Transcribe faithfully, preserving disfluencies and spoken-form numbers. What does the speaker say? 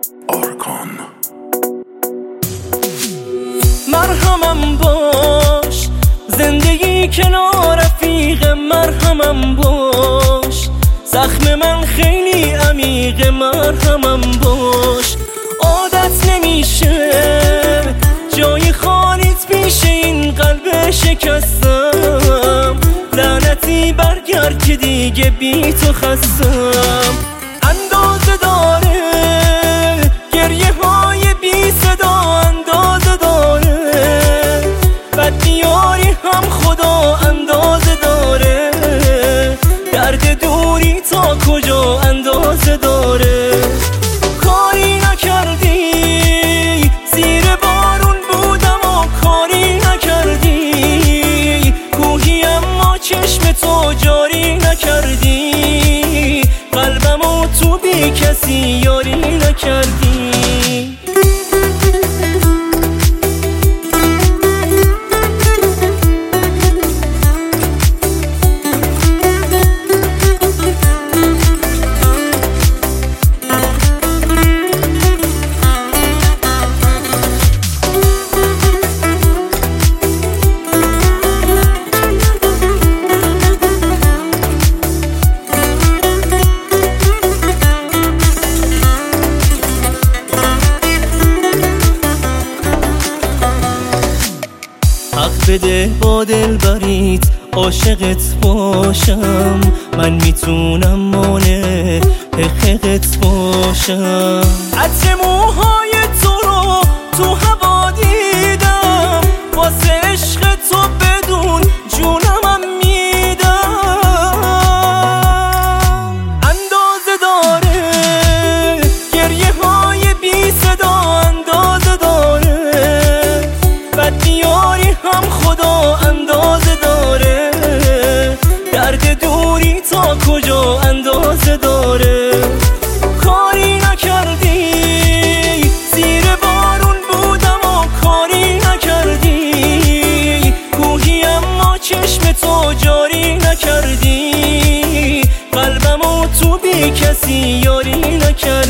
آرکان. مرهمم باش زندگی کنار رفیق، مرهمم باش زخم من خیلی عمیق، مرهمم باش. عادت نمیشه جای خالیت پیش این قلب شکستم، لعنتی برگرد که دیگه بی تو خستم. اندازه داره گریه های بی صدا، اندازه داره بد بیاری هم خدا، اندازه داره درد دوری تا کجا، اندازه داره. کاری نکردی زیر بارون بودم و کاری نکردی، کوهی اما چشم تو جاری نکردی، قلبمو تو بی کسی یاری نکردی. حق بده با دل بریت عاشقت باشم، من میتونم مانع حقیقت باشم. عطر موهای تو رو تو هوا دیدم، واسه عشق تو بدون جونمم میدم. اندازه داره گریه های بی صدا، اندازه داره بد بیاری هم خدا، اندازه داره درد دوری تا کجا، اندازه داره. کاری نکردی زیر بارون بودم و کاری نکردی، کوهی اما چشم تو جاری نکردی، قلبمو تو بی کسی یاری نکردی.